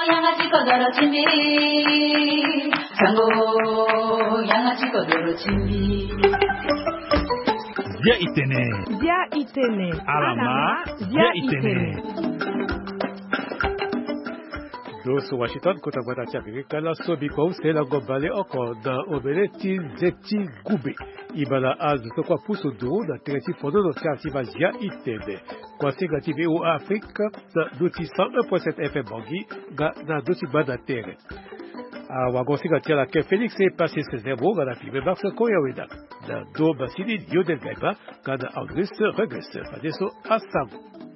양아치 거더러 침비 장고 양아치 거더러 침비 Via Itene. Alama. Via Itene. Doso Washington kota bata chakiri kala sobi kwa usela gobale oko da obeleti zeti gube. Ibala azu tokwa puso duro da tereti fodo do chasiva Via Itene. Kwa siga TV ou Afrika da doti 101.7 FM Bangi ga na doti bada tere. Wagosiga tia la ke Félix est passé ses zéros à la fibre Max Koyaweda. Da do basidi Yodel Gaiba kada Auguste Regresse. Adesso Assam.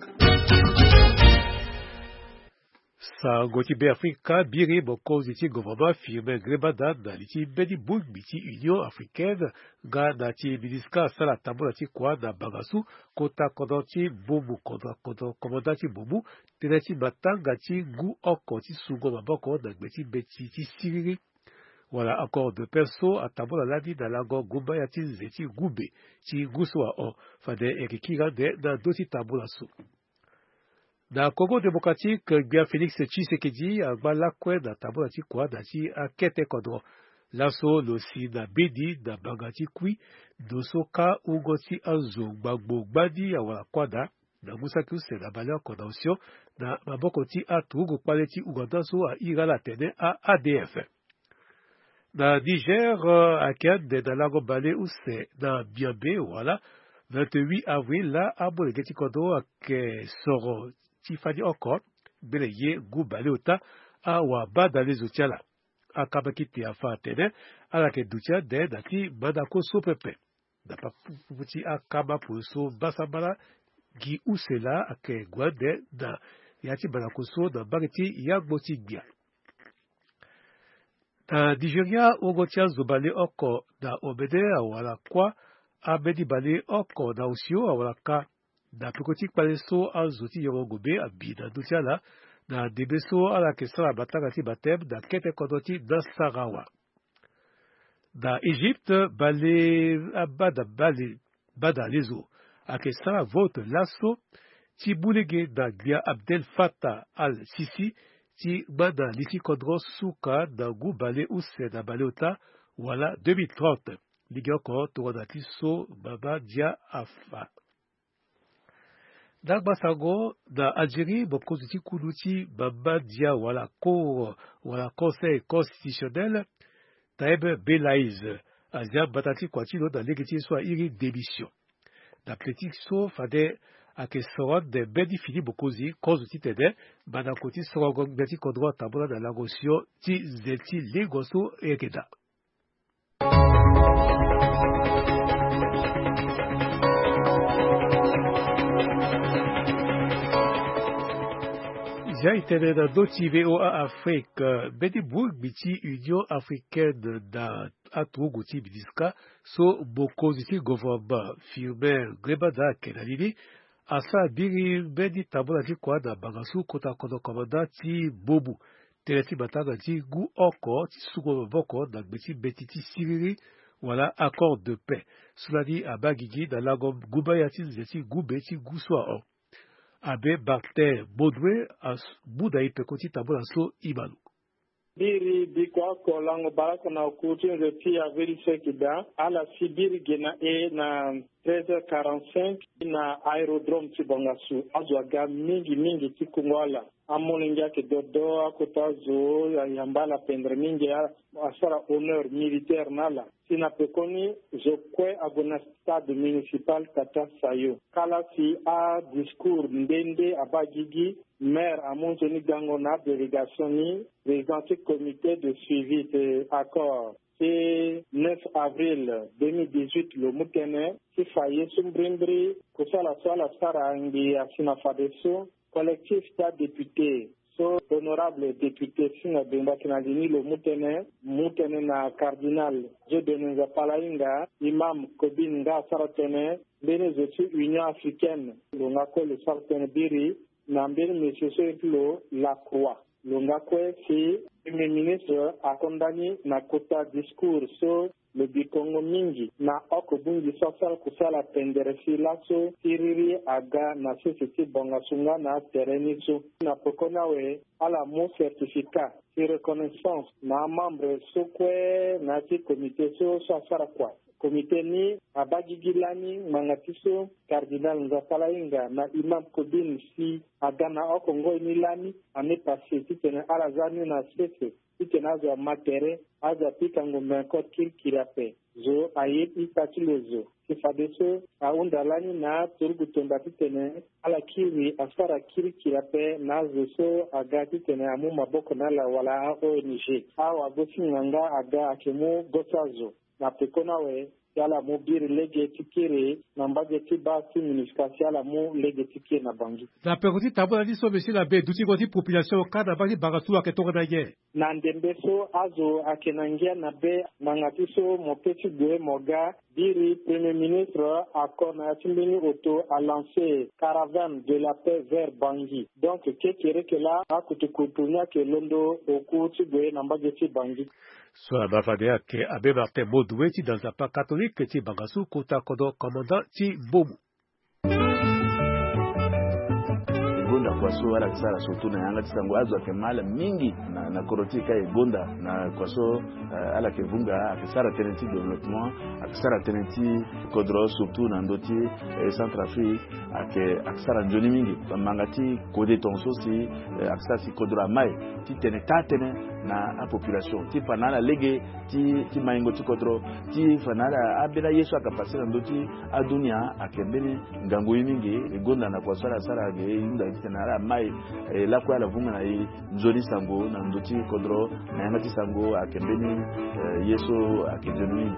Sa goti be Afrika biri boko ziti gouvernement firme grebada da liti bedi bug biti Union africaine ga da ti bidiska sala tabola ti kwa da bagasu kota kodoti bobu kodo komodati bobu tenati batanga ti gu oko ti sugo maboko da gbeti beti ti siriri. Voilà accord de perso à tabola ladi da lago gumba ya ti zeti gube ti guswa o fade erikira de da doti tabola su. Da Congo démocratique, Guy Félix Tshisekedi a balakwe da tabola ti kwa da ti akete kodro. Laso losi na bedi da bagati kui dosoka ugoti azo gbagbo gbadi awala kwada na musaki use na bale condamnation na maboko ti atugo kwale ti Uganda so a irala tene a ADF. Na Niger akede da lago bale use na Biambe wala 28 avril la abole geti kodro ake soro Tifani encore, beleye gubale ota a wabada les otiala. A kabakiti a fatene, a la ke dutia de dati badako so pepe. Da pa puti a kaba pulso basabala gi usela a ke guade da yati badako so da bageti yagboti bia. Da Nigeria ogotia zobale oko da obede a wala kwa a bedi bale oko da usio a wala ka. Da pekotik paleso a zoti yorogobe a bida dutiala na debeso a la kesala batagati batem da kete kodoti da Sarawa. Da Égypte bale abada bada lezo a kesala vote lasso ti boulege da Glia Abdel Fattah al-Sisi ti bada lisi kodro suka da gu bale use da baleota wala 2030 ligoko torodati so baba dia afa. Dagbasago da Algérie bokoziti kuluti baba dia wala conseil constitutionnel Taeb Belaïz azia batati kwatilo da legiti soit iri démission. Da politique so fade akesorot de bedi fini bokozi kozuti tede banakoti sorogong beti kodro tabola da lagosio ti zeti legoso ekeda. J'ai été dans d'autres VOA Afrique, bedi boug biti Union africaine da atugoti bidiska so bokoziti gouvernement firme grebada kenalini asa biri bedi tabola ti kwa da bagasu kota kodo komanda ti bobu teleti bataga ti gu oko ti sugo boko da gbeti beti ti siriri wala accord de paix. Cela dit à Bagigi da lago gubayati zeti gube ti guswa o. Abe Barthe Baudoué a Boudaï Pekoti Tabola So Ibalu. Biri bikwa kolango baraka na ukuti nzeti ya veri sekida ala sibiri gena na 13h45 na aerodrome Tibongasu azwaga mingi tikungwala amoninga ke dodo akotazo yambala pendre mingi asara honneur militaire nala sina pekoni zokwe agona stade municipal Tata Sayo kala si a discours ndende abagigi maire amonzoni gango na délégation ni président comité de suivi de accord et 9 avril 2018 le mutene qui faillit sumbrimbri kusala swala sara ngi asina fadeso collectif ta député so honorable député singa bemba kinazini le mutene na cardinal je denenza palainga imam kobinga saratene benezosi union africaine lo ngako le saratene biri na mbele monsieur Seflo la croix Longakwe si premier ministre a condamné na kota discours so le bikongo mingi na okobungi sasala kusala penderesi laso tiriri aga na société bongasunga na tereni so na pokona we ala mo certificat de reconnaissance na membre sokwe na ti comité so sasara kwa comité ni abagigilani mangatiso cardinal Nzapalainga na imam Kodin si aga na okongo inilani ane passé titene ala zani na sese titene azo matere azo pika ngombe kirkirape zo ayet itatilozo sifadeso aundalani na turgutonda titene ala kiri asara kirkirape na zo aga titene amu maboko na la wala ONG awa gosi nganga aga akemu gosazo na pekona we yala mo bir lege tikere na mbaje tibasi municipalité yala mo lege tikere na bangi la pekoti tabona di so besi la be duti goti population kada baki bagasu aketonga na ye na ndembeso azo akenangia na be mangatiso mo petit de moga diri premier ministre akona timbini auto a lancé caravane de la paix vers Bangui donc kekere que là akutukutunya ke londo okuti de na mbaje ti Bangui so abafadea ke abe Martin Modoué ti dans un pas catholique ti bagasu kota kodo commandant ti bomu gonda kwaso ala kisara sotu na yanga tisango azo akemala mingi na korotika gonda na kwaso ala kevunga akisara tenenti development akisara tenenti kodro surtout na ndoti Centrafrique akisara njoni mingi mangati kode tonso si akisara si kodro mai ti tenetane na population ti fanala lege ti maingo ti kodro ti fanala abela yesu akapasira ndoti adunia akembeni ngango mingi gonda na kwaso ala sara ge inda tenara mai la kwa la vunga na nzoni sango na ndoti kodro na yanga sango akembeni yeso akejeni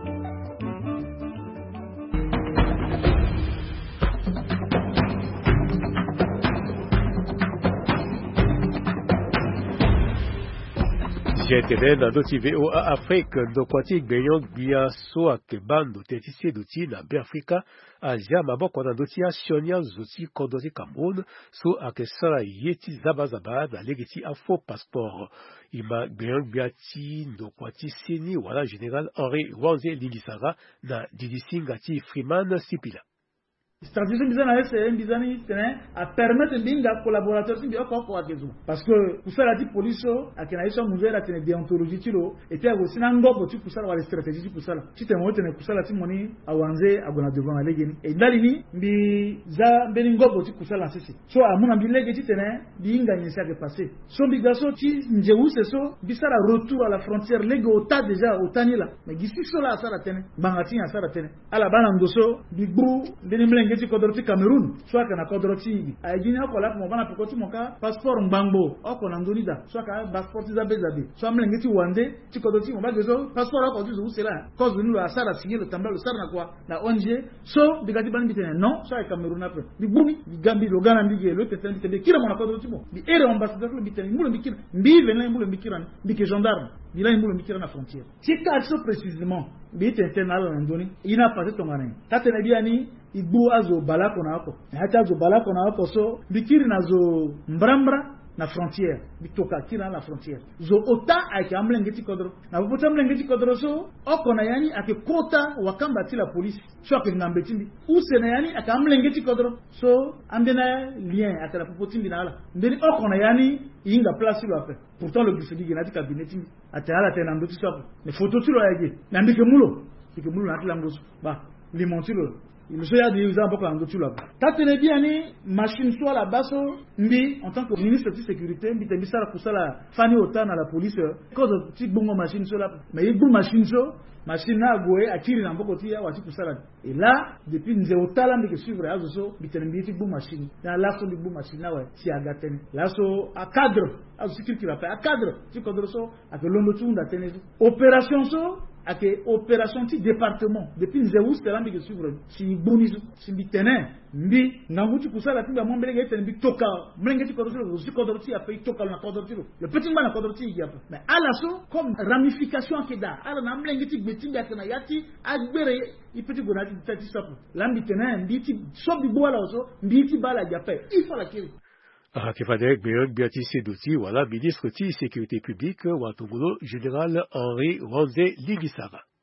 J'étais dans notre VOA Afrique, dans Quantique Beyond Biaso à Kebando, Tétissé d'Outi, na Béafrika, à Jamabo, quand on doit Sionia, Zouti, Kondosi Cameroun, so à Kessara Yeti Zabazaba, dans l'Egeti Afo Passeport. Ima Beyond Biati, dans Quantique Sini, voilà, général Henri Wanze Lilisara, na Didisingati Freeman Sipila. Stratégie bizana ese bizani tene a permettre binga collaborateurs bi oko akezu parce que kusala ti police akena iso muzera tene déontologie tilo était aussi na ngobo ti kusala wala stratégie kusala ti tene wote ne kusala ti moni awanze agona devant alegeni e dalini mbi za beni ngobo ti kusala sisi so amuna mbi lege ti tene binga nyesa ke passer so bigaso ti njeuse so bisara retour à la frontière lege ota déjà otanila mais gisi so la sara tene bangati ya sara tene ala bana ngoso bigbu beni mlenge ti kodoroti Cameroun soit kana kodoroti ayini akola ko bana pekoti moka passeport mbangbo okona ndonida soit ka passeport za bezabe soit mlenge ti wande ti kodoroti mo bagezo passeport ko tuzu usela cause nous la sara signer le tambalo sara na kwa na ONG so bigati bani bitene non soit Cameroun après bigumi bigambi logana mbige le tetandi tebe kila mona kodoroti mo bi ere ambassadeur le bitene mulo bikira mbive mulo bikira mbike gendarme bila mulo bikira na frontière c'est ça précisément bite internal ndoni ina passé tongana tatene biani igbo azo balako na ako hata azo balako na ako so bikiri nazo mbrambra na frontière bitoka kila na frontière zo ota ake amlengeti kodro na bopota amlengeti kodro so okona yani ake kota wakamba ti la police so ake ngambetindi usena yani ake amlengeti kodro so ambena lien ake la popotindi na ala ndeni okona yani inga place lo après pourtant le bisigi na ti cabinet atala tena ndoti so mais photo tu lo yage na mbike mulo na tilangoso ba limontilo il se y a des exemples quand on là tatene bien ni machine soit la basso mbi en tant que ministre de sécurité mbi tembi sala kusala fani autant à la police cause ti bongo machine soit là mais il bon machine so machine na goe akiri na mboko ti ya wati kusala et là depuis nze otala mbi ke suivre azo so mbi tembi ti bon machine na la so mbi bon machine na wa si agatene la so a cadre azo sikir ki va faire a cadre ti cadre so a que londo tu nda tene opération so ake opération ti département depuis nzeu stelambi ke suivre si bonizo si bitene mbi nganguti kusala timba mombele gete mbi toka mlenge ti kodoro si kodoro ti a fait toka na kodoro ti le petit mbana kodoro ti ya mais ala so comme ramification ke da ala na mlenge ti gbeti mbi akena yati agbere ipeti gona ti tati stop lambi tene mbi ti so bi boala so mbi ti bala ja fait il faut la kiri Kifadek Beyond Biati Sedouti, voilà, ministre de Sécurité publique, Watobulo, général Henri Wanze Ligisara.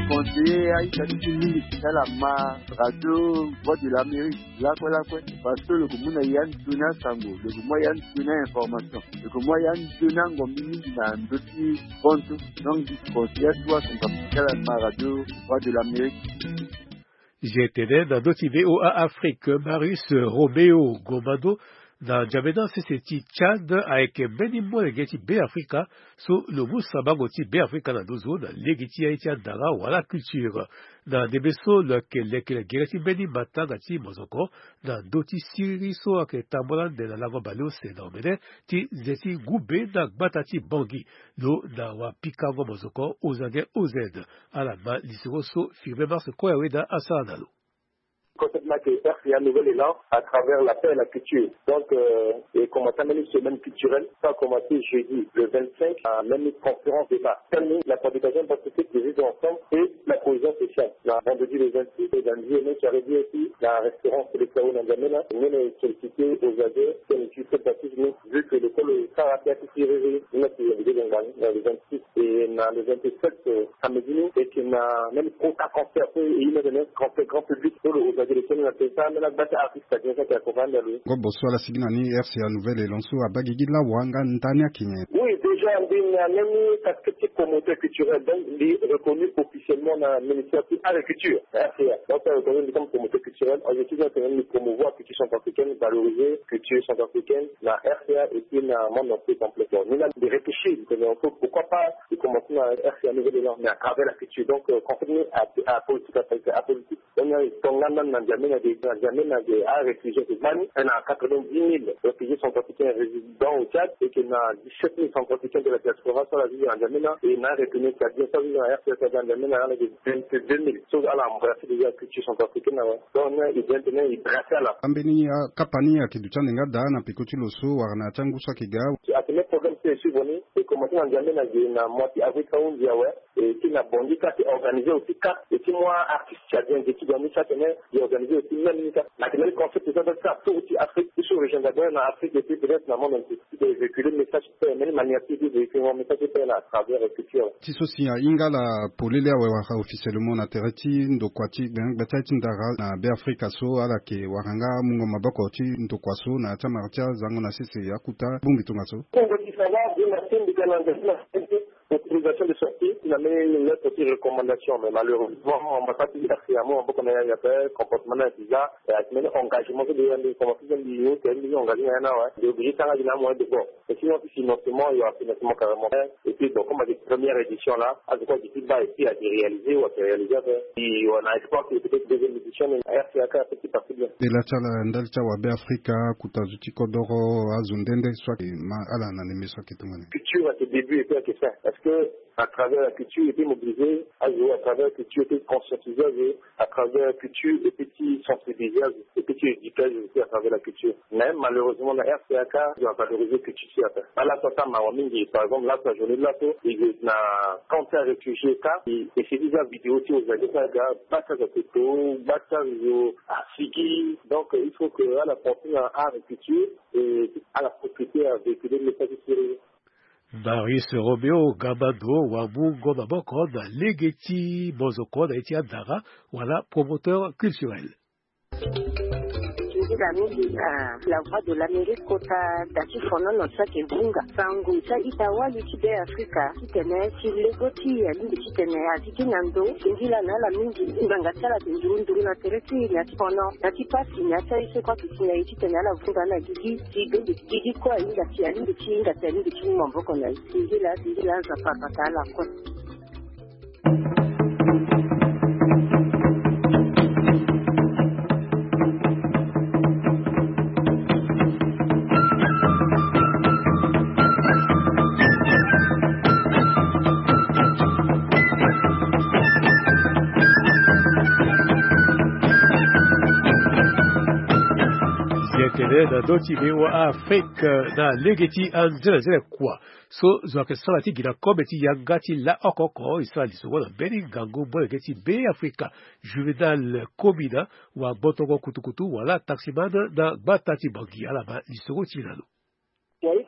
conseiller à Italie, à la radio, voix de l'Amérique, là quoi, parce que le Goumuna Yann Tuna Sango, le Goumuna Yann Tuna information, le Goumuna Yann Tuna Gomini, dans d'autres comptes, donc du conseiller, toi, son capital à la radio, voix de l'Amérique. J'étais dans d'autres VOA Afrique, Marius Roméo Gomado, dans Djamena CCT Tchad avec Benimo Legeti B Africa sur le Moussaba Goti B Africa dans deux zones, Legeti Haïti Dara ou la culture. Dans des besos, le Gereti Beni Mata Gati Mozoko, dans d'autres Siriso avec Tambolan de la Lago Balio, c'est nommé, ti Zeti Goubé dans Batati Bangi, l'eau dans Wapikango Mozoko, aux Agé OZ, à la main, l'Isiroso, Firme Mars Koyaweda Asanalo. Complètement que RCA Nouvelle-Élan à travers la paix et la culture. Donc, et commencer à mener une semaine culturelle, ça a commencé jeudi, le 25, à même une conférence débat. Terminer la fabrication pacifique des vivre ensemble et la cohésion sociale. La vendredi le 26, et dans le journée qui a réduit aussi la restaurant de l'État Nandamena, nous avons sollicité aux adhérents, comme tu fais baptisme, vu que l'école Sarapia qui est réveillé, nous avons dans le 26 et dans le 27 samedi, et qu'il a même contact concert et il a donné un grand public pour le Bonsoir la signani RCA Nouvelle et Lanço à Bagigila Wanga Ntania Kinye. Oui, déjà, on a même casquette promoteur culturel, donc il est reconnu officiellement dans le ministère de l'Agriculture, RCA. Donc, on est reconnu comme promoteur culturel. Aujourd'hui, on peut même promouvoir la culture centrafricaine, valoriser la culture centrafricaine, la RCA et puis dans le monde entier complètement. Nous avons de réfléchir, pourquoi pas commencer dans RCA Nouvelle-Élan, mais à travers la culture. Donc, conformément à politique, on a des réfugiés de Mali, on a 90 000 réfugiés centrafricains résidents au Tchad et qu'il y a 17 000 centrafricains de la diaspora sur la ville en Djamena et on a retenu qu'il y a bien sûr dans RCA en Djamena, on a des 22 000 choses à l'embrasser de la culture centrafricaine. Donc on a maintenant brassé à la Ambeni Kapani à Kiduchanenga Dana Pikuti Loso Warna Changusa Kiga. À ce problème c'est subvenu et commencé en Djamena na moitié Afrique où Diawe et qui n'a bondi qui est organisé aussi cas et qui moi artiste tchadien qui gagne chaque année qui organisé aussi même la le concept c'est ça tout aussi Afrique sur région d'Afrique en Afrique et puis peut-être dans le monde entier de véhiculer le message même manière de véhiculer un message à travers la culture. Tisosi ingala polele wa officiellement na tereti ndokwati betati ndara na be Africa so ala ke waranga mungo mabako ti ndokwaso na tamartia zango na sisi yakuta bumbi tungaso. Kongo qui savoir de la scène de calendrier autorisation de sortie, il a mis une lettre de recommandation, mais malheureusement, on va pas dire que on va connaître comportement bizarre, et avec un engagement de commencer à dire que les engagés de obligé à la moins de bord. Et sinon, financement, il y a un financement carrément. Et puis, donc, comme à des premières éditions là, à ce qu'on dit qu'il va ici à réaliser ou à se réaliser, et on a espoir que peut-être deuxième édition, RCAK a fait partie bien. Et la chala ndalcha wa be Africa, kutazuti kodoro, azundende, soit ma ala na nemeso kitumane. Culture à ses débuts et puis à ses fins. Parce que, à travers la culture, il était mobilisé, à travers la culture, il était conscientisé, à travers la culture, il était sensibilisé, il était éduqué à travers la culture. Mais malheureusement, la RCAK, il a valorisé la culture. À la fois, par exemple, là, la journée de la tour, il y a quand il y a réfugié, et c'est déjà vidéo aussi aux agriculteurs, bâtard de photo, bâtard à Sigui. Donc, il faut qu'à la portée à la culture et à la propriété à véhiculer le message de Marius Roméo Gambado Wamungo Maboko na Legeti Mozoko na Eti Andara, voilà promoteur culturel. La voix de l'Amérique kota dati fono no sake bunga sangu sa itawali tibe Afrika kitene silegoti ya lindi kitene atiki nyando ingila na la mingi nganga sala ndurunduru na tereti ya fono dati pasi nya sa ise kwa kitene ya kitene la vunga na gigi kwa inga tia lindi chinga tia lindi chinga mboko na ingila za papa la kwa. na doti mewa Afrique na legeti anzela kwa so zoke salati gina kometi yangati la okoko isali so wala beni gango bolegeti be Afrika Juvenal Komina wa botongo kutukutu wala taximana na batati bangi ala ba lisoro chinalo. Oui,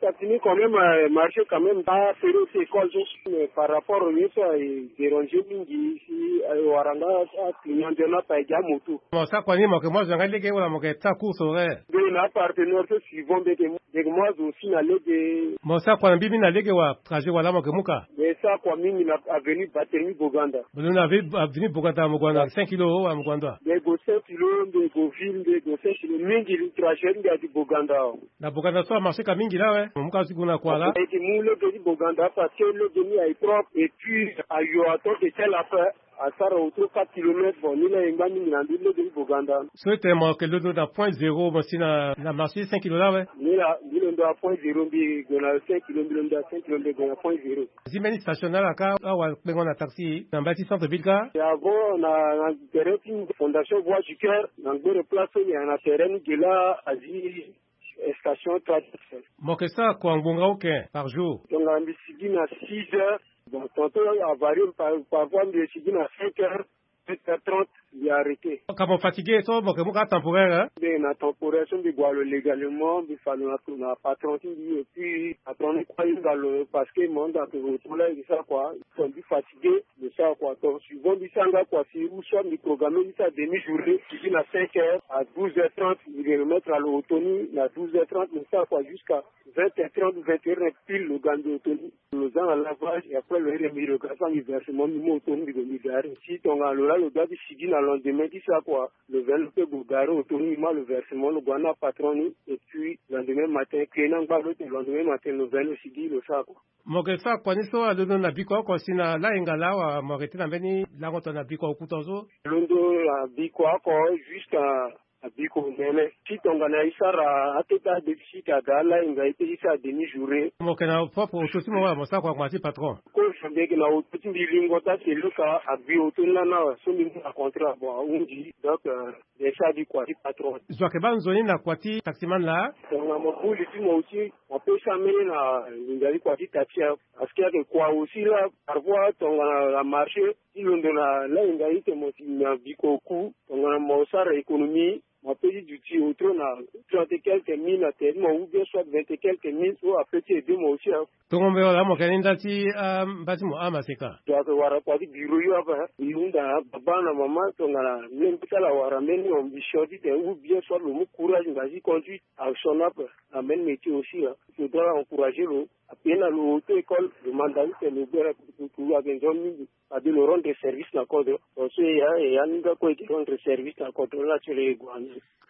ça finit quand même marcher quand même pas féroce école mais par rapport au ça et déranger mingi ici waranga client de na pa ya moto bon ça quoi ni mo que moi je regarde que wala mo que ta course horaire de na partenaire que suivant de moi aussi na de bon ça quoi bibi na lege wa trajet wala mo que muka mais ça quoi mingi na avenue Batemi Boganda bon na avenue Boganda mo Boganda 5 kg à mo Boganda de go 5 kg de go ville de go 5 kg mingi le trajet de Boganda na Boganda so marché ka mingi là ouais muka sikuna kwa là et mu le de Boganda parce que le demi est propre et puis à Yoato de telle affaire à Sara autour 4 km bon ni la ngani na ndile de Boganda c'était moi que le dans point 0 moi si na marché 5 kg là ouais ni la ndile ndo point 0 bi gona 5 km ndo 5 km gona point 0 zimeni stationnaire aka awa pengo na taxi na bâti centre ville ka ya bon na terrain fondation voie du cœur na ngore place ni na terrain de la azi station 3 mo que ça quoi ngonga aucun par jour donc on décide à 6 heures bon tantôt à varier parfois on décide à 5 heures 7h30 il est arrêté. Comment fatigué ça, bon que moi temporaire hein? Ben na temporaire on doit boire légalement, il faut na patron et puis attendre quoi dans le parce que monde à tout là et ça quoi, ils sont du fatigué de ça quoi. Donc suivant du sanga quoi, si ou soit le programme ça demi-journée, il à 5h à 12h30, il est remettre à l'autonomie à 12h30 mais ça quoi jusqu'à 20h30 21h pile le gant d'autonomie. Le gens à lavage et après le remis le grâce en versement du autonomie de l'hiver. Si ton là le gars du sidi le lendemain dit ça quoi, le verre peut gougarer autonome le versement, le guana patron et puis le lendemain matin, créant pas le lendemain matin, le verre aussi dit le ça quoi. Mon que ça, quand il soit à l'eau na biko, quand c'est na la ingala ou à m'arrêter dans beni, là quand on a biko au couteau. L'eau la biko quoi, juste à biko mais si ton gana isara à tête à déficit à gala, il va être ici à demi-journée. Mon que na propre au tout moment, mon ça quoi, moi c'est patron. Quand je dis que na au petit bilingota c'est le cas à bioton là na son niveau à contrat bon on dit donc déjà dit quoi, dit patron. Je dois que ban zone na kwati taximan là. On a mon bout ici moi aussi, on peut s'amener na l'ingali kwati taxi parce qu'il y a de quoi aussi là parfois ton la marché il on a là l'ingali te mo na biko coup on a mon sar économie mon pays du ti autour na 30 quelques mille à terme ou bien soit 20 quelques mille ou à petit deux mois aussi. Donc on verra là mon candidat si bâtiment amaseka. Donc wara kwati bureau yo apa yunda baba na maman ton na même pas la wara meni on bichodi te ou bien soit le courage ngazi conduite à son app amène métier aussi il faudra encourager le à peine à l'auto école le mandat c'est le beurre pour avec John à de le rendre service na code parce que il y a ninga ko qui rendre service na code là sur les guanes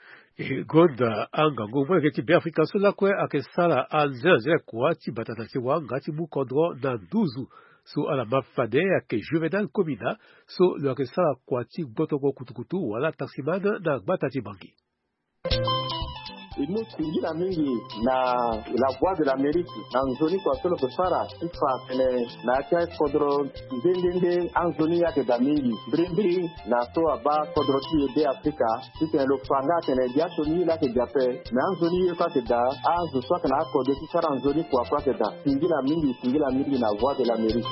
et goda anga ngomwe ke ti Afrika sula kwe akesala alzeze kwa ti batata ti wanga ti bukodro na 12 so ala mafade ke Juvenal Komina so lo akesala kwa ti botoko kutukutu wala taximana na batati bangi. Nous la mingi na la voie de l'Amérique dans zone kwa solo kusara ifa kene na cha kodro ndende en zone ya ke da mingi brimbri na so aba kodro ti de Africa ti le fanga kene dia soni la ke jape na en zone yo ka ke da a zo so kana ko de ti sara en zone kwa ke da singi la mingi na voie de l'Amérique.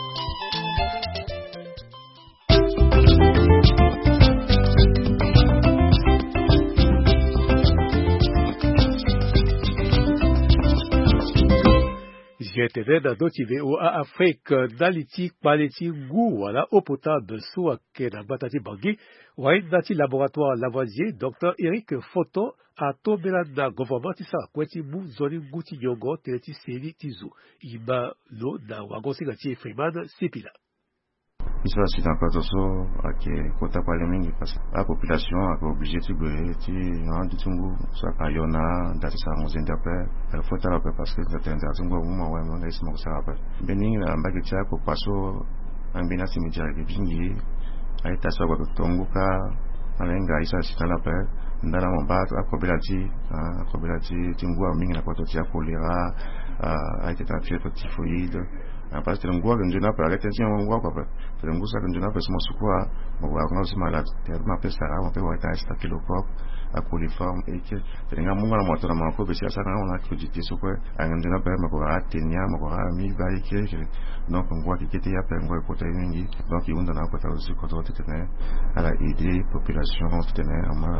GTV da dotive o a Afrique d'Aliti Paleti Gou wala eau potable sous na batati bangi wai dati laboratoire Lavoisier Dr Eric Foto a tobela na gouvernement ti sa kweti mu zoni guti nyongo teleti seli tizu iba lo na wagosi gati Freeman Sipila. Isso c'est encore so ake kota pale mingi parce que la population a obligé de gouer ti en tungu ça kayona dati sa ngozenda pe faut ta pe parce que ça tungu mo wa mo ngai mo sa pe beni na mbaki cha ko paso ambina simija ke bingi ai ta so ko tungu ka alenga isa sitala pe ndala mo ba akobelati tungu mingi na ko tia kolera ai ta fièvre typhoïde parce que le ngoa njuna pa arrêter si on ngoa pa le ngoa sa njuna pa smo sukwa mo wa ngao si malade te ma pesa ra mo pe wa ta sta kilokop a coliforme et que tenga munga na moto na mako be sia sa na ona kujiti sukwa njuna pa ma ko atenya mo ko mi ba ike donc ngoa ki kete ya pe ngoa ko ta mingi donc yunda na ko ta usi ko to tene ala aider population tene ama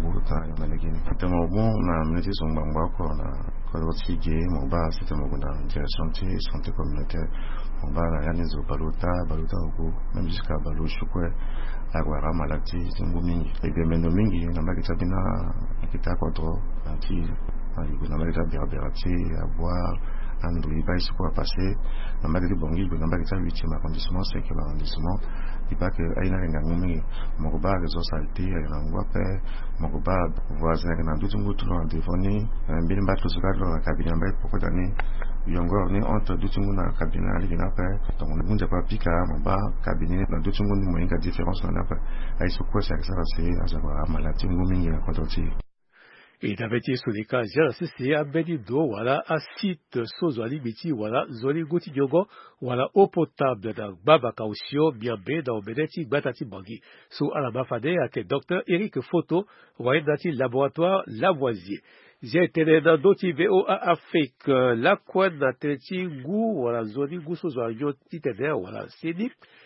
Congo ta na Guinée. Tellement bon na minute son bangba ko na Koroti Gé mon ba c'était mon dans direction santé communautaire mon ba la yani zo baluta ko même jusqu'à balu chukwe agwara malati mingi et bien meno mingi na magita bina kita kwatro anti na magita berberati à boire andri ba isko passer na magita bongi na magita 8e arrondissement 5e arrondissement il pas que aina ngangumi mokoba rezo salté na ngwape mokoba voisin na dutungu tout en téléphone mbili mbatu sukado na kabina mbai poko dani yongo ni entre dutungu na kabina ali na pa donc munja pa pika mba kabine na dutungu ni moyenga différence na pa aiso ko ça c'est à malati ngumi ya kodoti. Et d'aveti solika jara sisi abedi do wala acide sozwali biti wala zoli goti diogo wala eau potable da baba kausio biambe da obedeti batati bangi so ala bafade ake docteur Eric Photo wa dati laboratoire Lavoisier. J'ai été dans d'autres VOA Afrique la quoi na teti gu wala zoli gu sozwali yo titene wala seni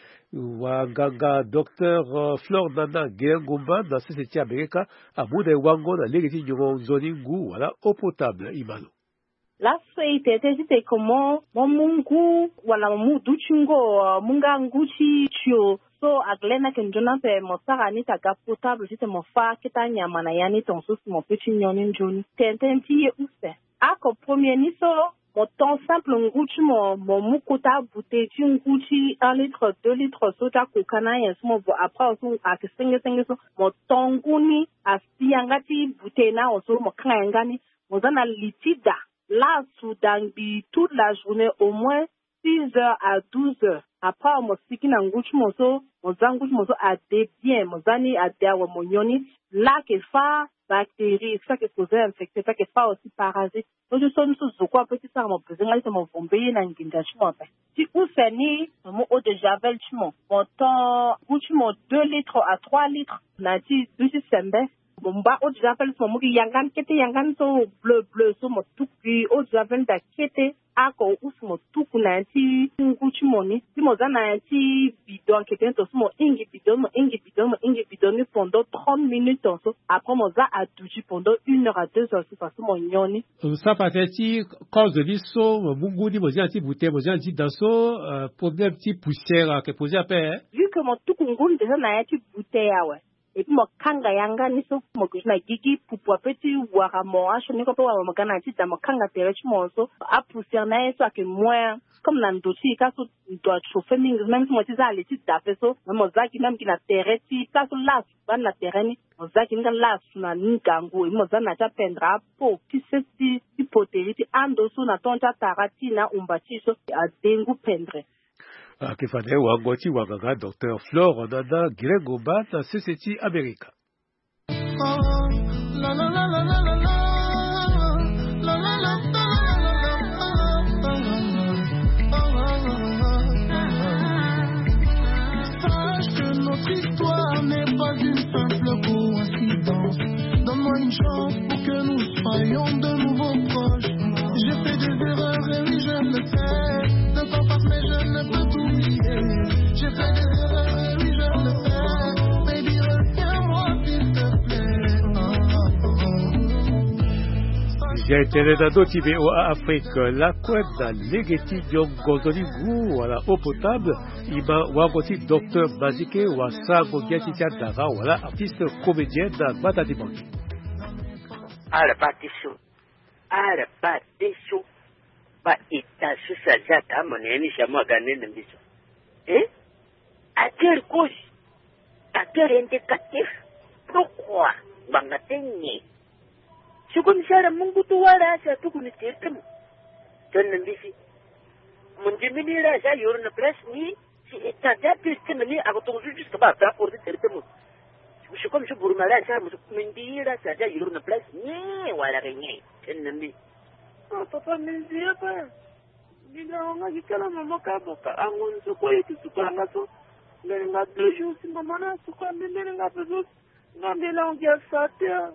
waganga Dr. Flor Nana Gengumba na société America amude wango na legeti nyongo zoni ngu wala eau potable imalo. La suite c'était comment mungu wala mudu chungo munga nguchi chio so aglena kenjona pe mosara ni taga potable c'était mon fa kita nyama na yani ton sus mon petit nyoni njoni tententi use ako premier ni so mon temps simple nguchi mon mukuta bouteille nguchi 1 litre 2 litres soja kokana yesmo bo après so akisenge so mon tonguni asiangati bouteille na oso mo kangani mozana litida là soudan bi toute la journée au moins 6 heures à 12 heures après mo sikina nguchi moso mozanguchi moso a de bien mozani a de wa monyoni là que fa bactéries, ça qui cause infecté, ça qui pas aussi parasite. Donc je sonne sous quoi petit ça mon besoin c'est mon bombé na nginda chimo pa. Si ou fini mon eau de javel chimo. Mon temps chimo 2 litres à 3 litres na ti dusi sembe. Bon ba eau de javel so mo ki yangan kete yangan so bleu so mo tout puis eau de javel da kete ako usmo tuku na ti chimo ni. Si mo za na ti bidon kete to so mo ingi bidon pendant 30 minutes so. Après mo za a douchi pendant 1 heure à 2 heures so parce mo nyoni. Ça peut-être cause de liso mungu ni mo za ti bouteille mo za ti dans so problème ti poussière que poser après. Vu que mon tuku nguni déjà na ti bouteille ouais. Et puis mo kanga yanga ni so mo kujina gigi pupu petit wara mo acho ni ko to wa mo kana ti da mo kanga tere mo so a poussière na so que moins comme na ndochi ka so doit chauffer mingi même si mo ti za le ti da so mo za ki même ki na tere ti ka so la ban na tere ni mo za ki nga la na ngangu mo za na ta pendra po ti se ti poteri ti ando so na tonta tarati na umbati so a dengu pendre. Kifane wangoti wagaga Dr. Flor Nana Gengumba na société America. Sache que notre histoire n'est pas une simple coïncidence. Donne-moi une chance pour que nous soyons de nouveau proches. J'ai fait des erreurs et oui je le sais. Le temps passe mais je ne peux t'oublier. J'ai fait des erreurs et oui je le sais. Baby reviens-moi s'il te plaît. J'ai été dans d'autres VOA Afrique la kwenda legeti nyongo zoni gu wala eau potable ima wangoti Dr. Mazike wa sango giachi dara wala artiste comédien na Matadi Bangi. Arabadisho ba itasusa zata moneni shamwa ganene mbiso à quelle cause, à quel indicatif, pourquoi bangatenye sukumshara mungu tuwala sa tukunitirtem tonne mbisi munjimini ra sa yorna press ni si etada pistemni agotonju juste ba pour tirtem sukum shuburmala sa mundira sa ja yorna press ni wala renye tonne mbi papa mzia pa ninaonga kikala mama kaboka angon sukoi tusukanga so nga toujours si mama na sukambe nga pezo ngambela ngia satia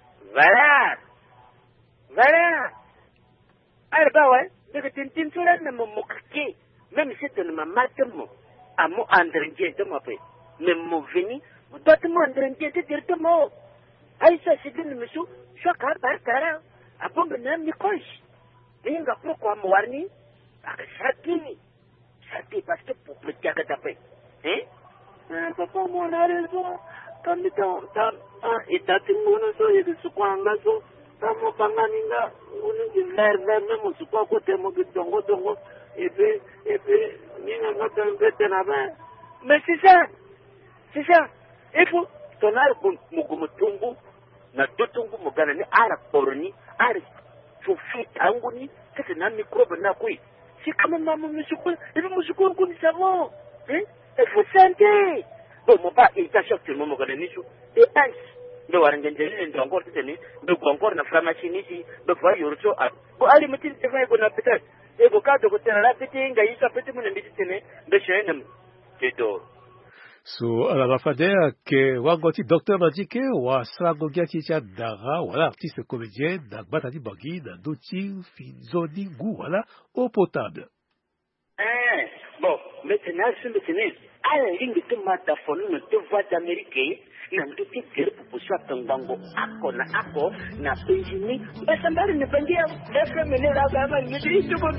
voilà alba ouais de tintin sur la mo mokake même si tu ne m'amates mo amo andrenje de mo pe même mo vini doit mo andrenje de dire mo Aïssa, c'est de monsieur, je suis à Kara, à Bombe Namikosh. Et il va pourquoi Mouarni, à Chati, parce que pour le Tiaga d'après. Hein? Papa, mon a raison. Quand il est à Timono, il est sous quoi en gazo. Tamo Panganinga, on est vers même, sous quoi côté Mogutongo, et puis, Nina n'a pas mais c'est ça. Il faut ton arbre Mugumutungu, na Dotungu Muganani, Ara Poroni, Ara Sophie Tanguni, c'est un microbe Nakui. C'est quand même maman Moussoukou, et le Moussoukou, nous savons. Il faut santé. Bon, mon père, il t'a choqué le moment de Nichou, et Ice. Nous avons encore tenu, nous avons encore une pharmacie ici, nous avons eu pour aller mettre le travail qu'on a peut-être. Et au cas de côté de la petite, il y a eu sa petite médecine, de chez nous. C'est tout. So alabafadea ke wangoti docteur m'a dit que wa srangogia chicha dara wala artiste comédien da batati bagi da doti fizoni gu wala eau potable. Bon, maintenant c'est maintenant à la ligne de mataphone ne te voit d'américain na nduti kere pour tangango ako na penjini basa mbari ne bandia efe menera baba ni dit tout bon.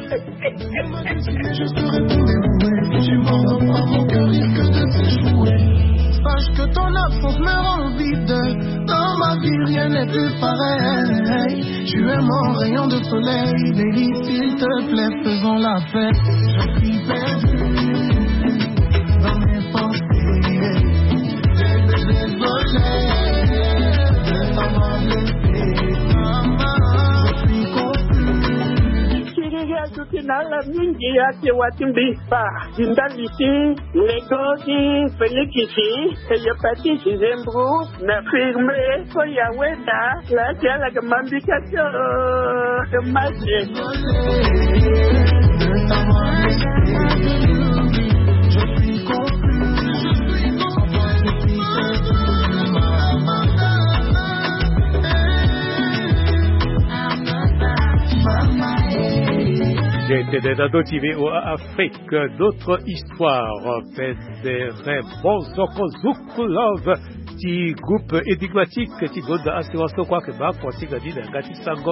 Sache que ton absence me rend vide. Dans ma vie, rien n'est plus pareil. Tu es mon rayon de soleil. Baby, s'il te plaît, faisons la fête. Je suis perdu dans mes pensées. Désolé de t'avoir laissé. Je suis confus. Tukinala mingi yake watimbisa jindaliti negozi felikisi eyopatisi zembru na firme koyaweda la jala gamambikacho maje J'étais dans d'autres vidéos à Afrique, d'autres histoires, Pedere Bonzokozukulov, qui groupe énigmatique, qui donne assurance quoi que ma portique a dit Ngati Sango,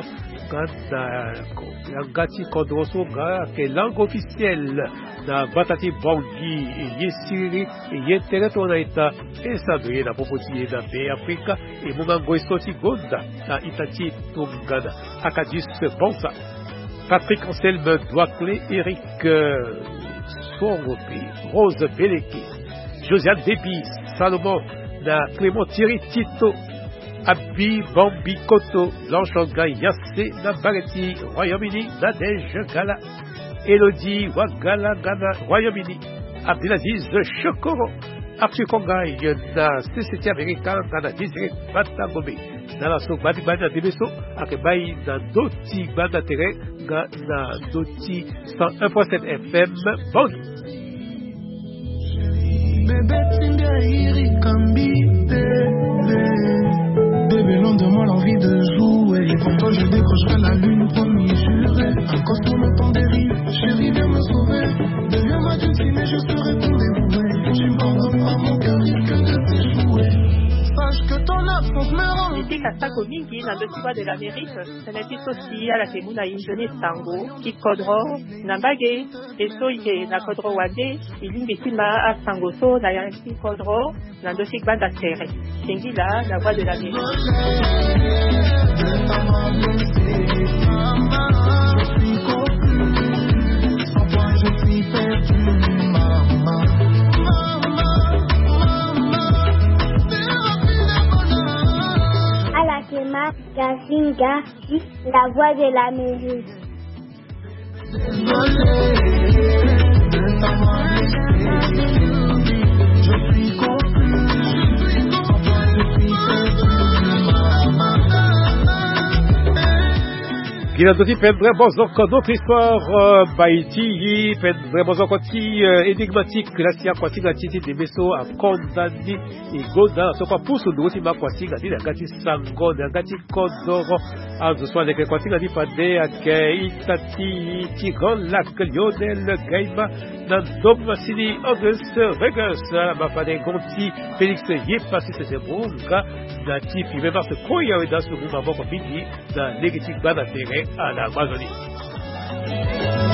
Ngati Kodroso, qui est langue officielle, na Batati Bangi, et Yesiri, et Yeteretonata, et ça doit être la proposition de Afrique, et Mumango Estoti Gonda, na Itachi Tungada, Akadis Bonsa. Patrick Anselme Douaclé, Eric Soropi, Rose Beleki, Josiane Déby, Salomon, Clément Thierry Tito, Abi Bambi Koto, Blanche Yassé, Nabareti, Royaume-Uni, Nadège Gala, Elodie Wagala Gana, Royaume-Uni, Abdelaziz Chokoro, Arthur Kongaï, na Société Américaine, na Désiré Batagome, na la so Badi Badi Debeso, Akebaï, na Doti Bada Terre, na Doti 101.7 FM, bon. Bébé, loin de moi l'envie de jouer. Pour toi je décrocherai la lune, promis, juré. À cause de mon temps dérive, chérie viens me sauver. Deviens ma dulcie mais je serai ton dévoué. Tu me pardonneras, mon cœur risque de t'échouer. Sache que ton absence me rend. Niti kasako mingi na dosiwa de l'Amérique, seneti sosi ala kemuna injoni sango, ki kodro, na mbage, eso ike na kodro wade, ilingi sima a sango so, na yanki kodro, na dosik banda tere. Kengi la, la voix de l'Amérique. Je suis perdu, maman. Alakema Gazinga, la voix de l'Amérique. Je suis confus. Dinatoti pendrait bon encore d'autres histoires Baïti pendrait bon encore énigmatique la sia kwati gatiti de beso a condamné et goda so kwa pusu ndoti ma kwati gati na gati sango na gati kodoro azo so avec kwati gati pade ake itati tigon la Lionel Gaïba na Domasini August Vegas ma pade gonti Félix yé passé c'est bon ga na tipi même parce que koya dans ce groupe avant qu'on finit dans négatif bas d'intérêt à la Amazonie.